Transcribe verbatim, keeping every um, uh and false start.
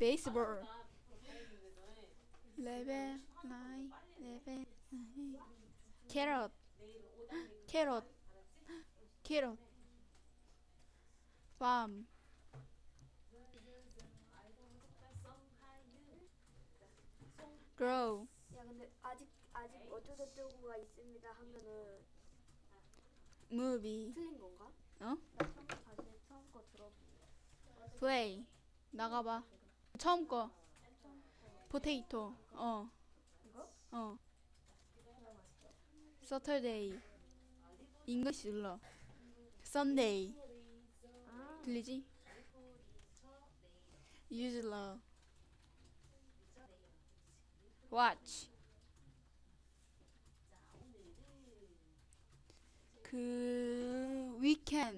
baseball. 레벨 나인 레벨 나인 캐럿 캐럿 캐럿 팜 grow 야 근데 아직 아직 어쩌고저쩌고가 있습니다 하면은 movie 틀린 건가? 어? 나 처음 다시 처음 거 들어볼래. play 나가봐 처음 거 potato 어 이거? 어 들어봤어. Saturday English 눌러 Sunday 아, 들리지? use love watch 그 weekend